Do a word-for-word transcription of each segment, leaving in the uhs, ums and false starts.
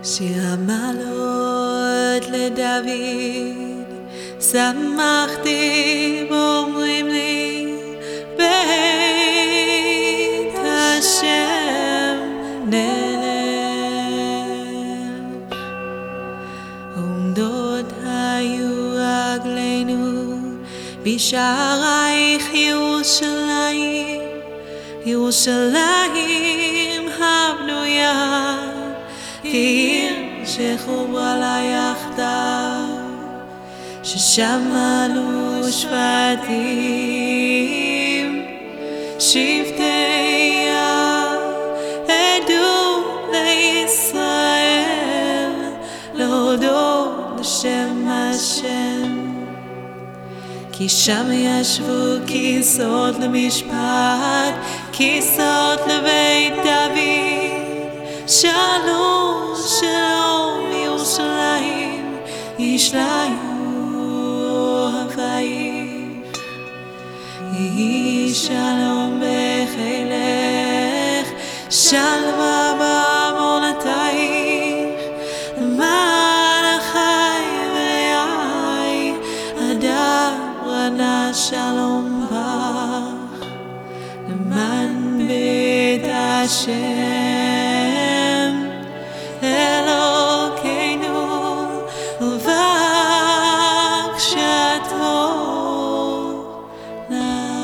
שיר המעלות לדוד, שמחתי באומרים לי, בית השם נלך. עומדות היו רגלינו בשערייך ירושלים, ירושלים הבנויה, כעיר שחוברה לה יחדיו, ששם עלו שבטים, שבטי עדו לישראל, להודות לשם השם. כי שם ישבו כיסאות למשפט, כיסאות לבית דוד, שלום שלום ירושלים, ישליו אוהבייך. יהי שלום בחילך, שלווה בארמונותייך, למען אחי ורעי אדר ענה שלום בך, למען בית השם אלוקינו ובקשתו נח.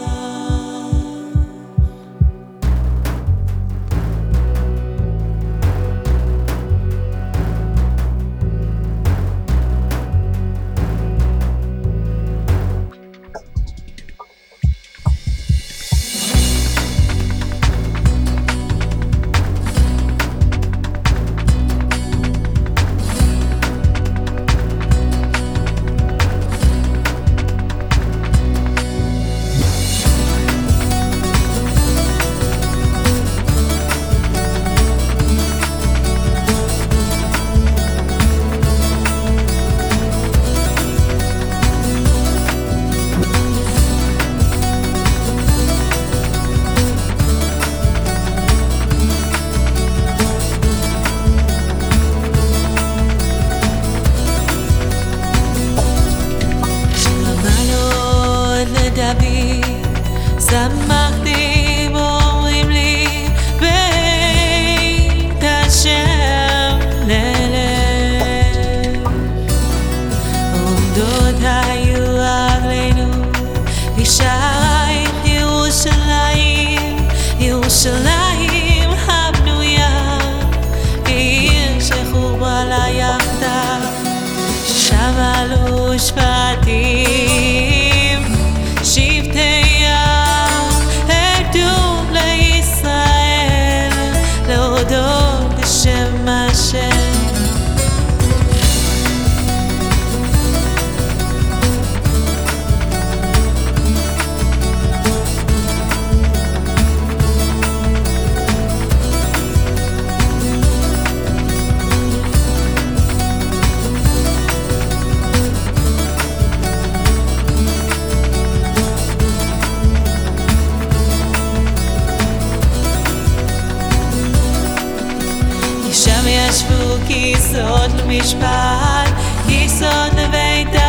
שמחתי באומרים לי, בית השם נלך. עומדות היו רגלינו בשערייך ירושלים, ירושלים הבנויה, כעיר שחוברה לה יחדיו, ששם עלו שבטים, שבטי עדו לישראל, להודות לשם השם. שם ישבו כיסאות למשפט, כיסאות לבית